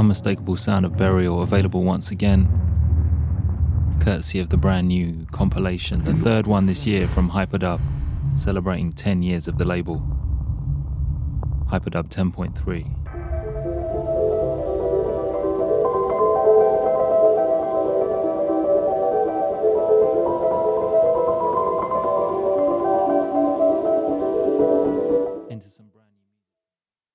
unmistakable sound of Burial available once again, courtesy of the brand new compilation, the third one this year from Hyperdub, celebrating 10 years of the label. Hyperdub 10.3.